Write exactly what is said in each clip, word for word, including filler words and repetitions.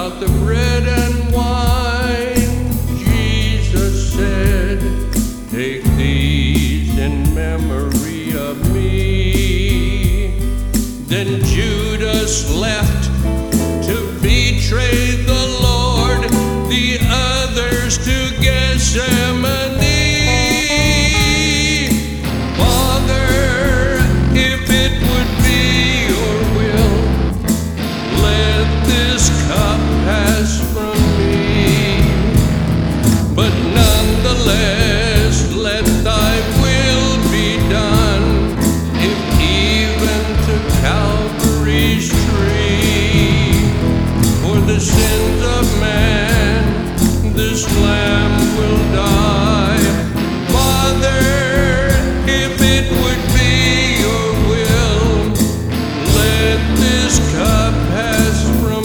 about the bread and wine, Jesus said, "Take these in memory of me." Then Judas left to betray the Lord, the others to Gethsemane. Father, if it would be your will, let this cup pass from me. But nonetheless, let thy will be done, if even to Calvary's tree. For the sins of man, this lamb will die. Father, if it would be your will, let this cup pass from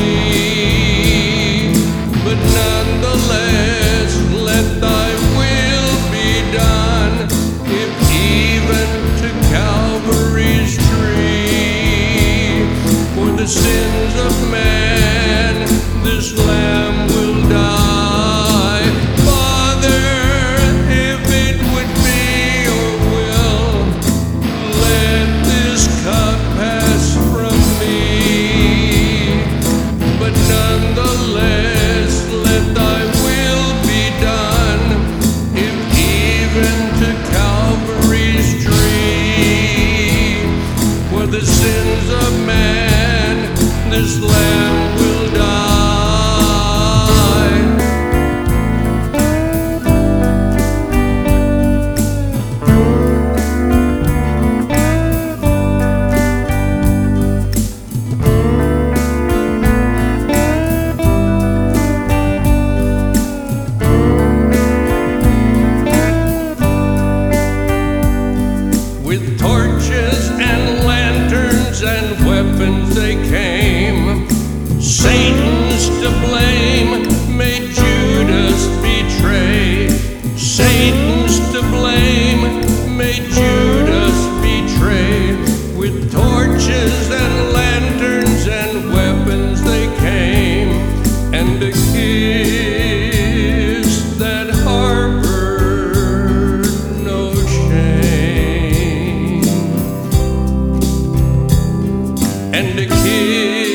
me. But nonetheless, let thy will be done, if even to Calvary's tree. For the sins of man, this lamb will die. Father, if it would be your will, let this cup pass from me. But nonetheless, let thy will be done, if even to Calvary's tree. For the sins of man, this lamb will die. With torches and lanterns and weapons they came. Satan's to blame, made Judas betray. Satan's to blame, made Judas betray. With torches and lanterns and weapons they came, and a kiss that harbored no shame. And a kiss